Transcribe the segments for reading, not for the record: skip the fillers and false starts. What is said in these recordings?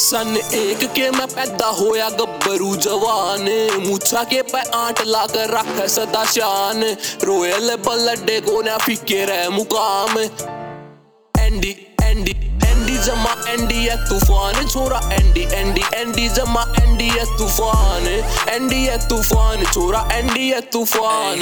सन एक के मैं पैदा होया गब्बरू जवान, मूछा के पे आंट लाकर रख सदा शान, रोयल बल्लडे को ना फिके रह मुकाम। एंडी एंडी एंडी जमा एंडी है तूफान, छोरा एंडी एंडी एंडी जमा एंडी है तूफान, एंडी है तूफान, छोरा एंडी है तूफान।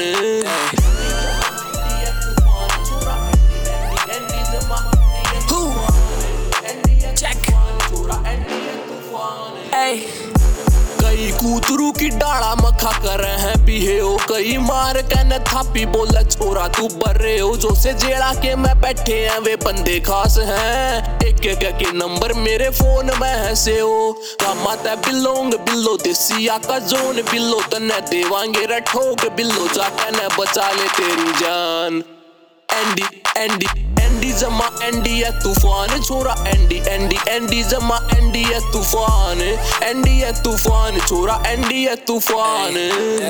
कई कूतरू की डाला मखा कर हैं पीहे हो, कई मार के न थापी बोला छोरा तू बर्रे हो। जो से जेड़ा के मैं बैठे हैं वे बंदे खास हैं, एक एक के नंबर मेरे फोन में है से हो। कामाता बिलोंग बिल्लो देसिया का जोन, बिल्लो तन्ने देवांगे रठोक, बिल्लो जाके न बचा ले तेरी जान। एंडी एंडी एंडी जमा एंडी है तूफान, छोरा एंडी एंडी एंडी जमा एंडी है तूफान, एंडी है तूफान, छोरा एंडी है तूफान।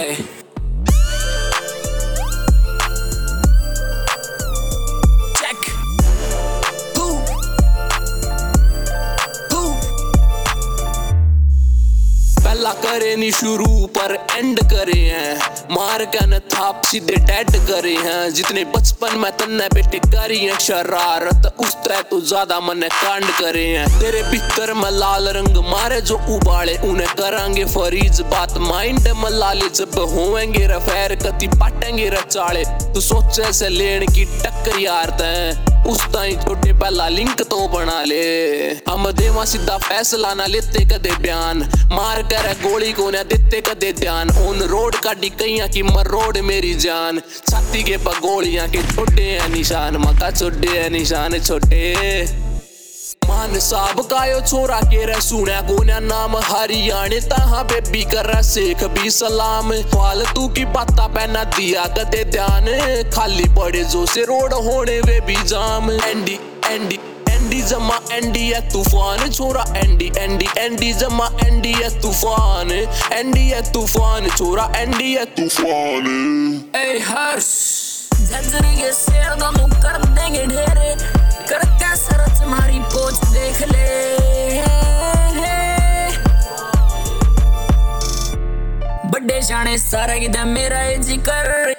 पहला करे नी शुरू पर एंड करे हैं, मार के न थाप सीधे डेड करे हैं। जितने बचपन में तन्ने बेटे करी है शरारत, उस तरह तो ज्यादा मने कांड करे हैं। तेरे भीतर में लाल रंग मारे जो उबाले, उन्हें करांगे फरीज बात माइंड में लाले। जब होवेंगे रफेर कति पाटेंगे रचाले, तू सोचे से लेन की टक्कर यार तैं, उस ताई छोटे पहला लिंक तो बना ले। हम देवा सीधा फैसला ना लेते कदे बयान, मार कर गोली को ना देते कदे ध्यान। ऑन रोड का डिकैया की मरोड़ मेरी जान, छाती के पगोलियां के छोटे हैं निशान, मका छोटे हैं निशान छोटे। मान साहब कायो छोरा के रह सुना गोन्या नाम, हरियाणे तहा बेबी कर शेख भी सलाम। फालतू की बाता पहना दिया कदे ध्यान, खाली पड़े जो से रोड होने वे भी जाम। एंडी एंडी एंडी जमा एंडी है तूफान, छोरा एंडी एंडी एंडी जमा एंडी है तूफान, एंडी है तूफान, छोरा एंडी है तूफान। ए हर्ष झंझरी के शेर दोनों कर देंगे ढेरे, करके सरच मारी पोच देख ले। बड़े जाने सारा मेरा जिक्र